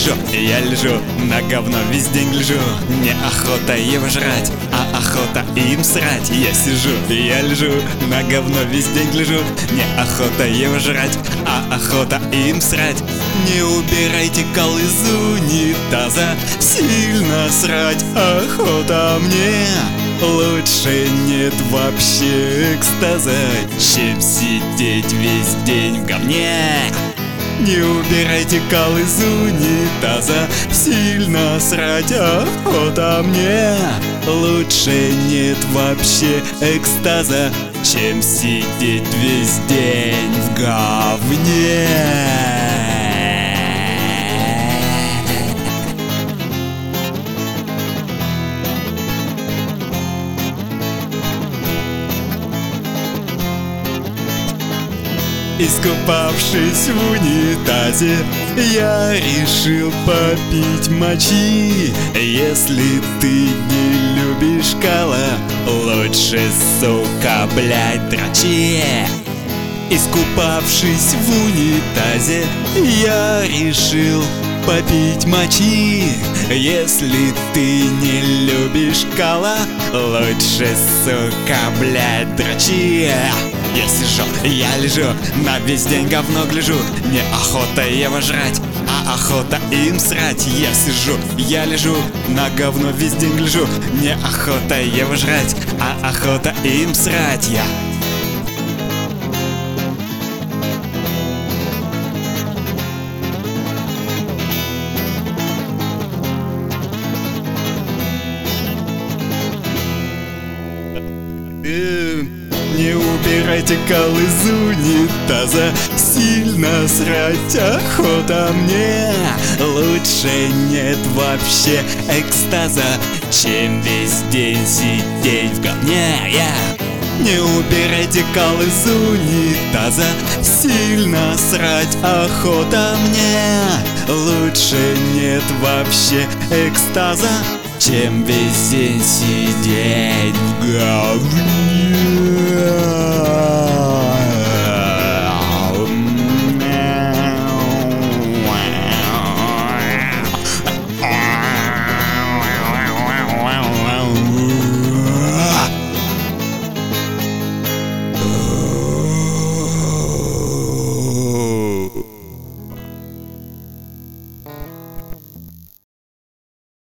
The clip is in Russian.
лежу, на говно весь день гляжу. Неохота его жрать, а охота им срать. Я сижу, я лежу, на говно весь день гляжу. Неохота его жрать, а охота им срать. Не убирайте кал из унитаза, сильно срать охота мне. Лучше нет вообще экстаза, чем сидеть весь день в говне. Не убирайте кал из унитаза, сильно срать охота мне. Лучше нет вообще экстаза, чем сидеть весь день в говне. Искупавшись в унитазе, я решил попить мочи. Если ты не любишь кала, лучше, сука, блядь, дрочи. Искупавшись в унитазе, я решил попить мочи. Если ты не любишь кала, лучше, сука, блядь, дрочи. Я сижу, я лежу, на весь день говно гляжу. Неохота его жрать, а охота им срать. Я сижу, я лежу, на говно весь день гляжу. Неохота его жрать, а охота им срать. Я Не убирайте кал из унитаза, сильно срать охота мне. Лучше нет вообще экстаза, чем весь день сидеть в говне. Не убирайте кал из унитаза, сильно срать охота мне. Лучше нет вообще экстаза, чем весь день сидеть в говне.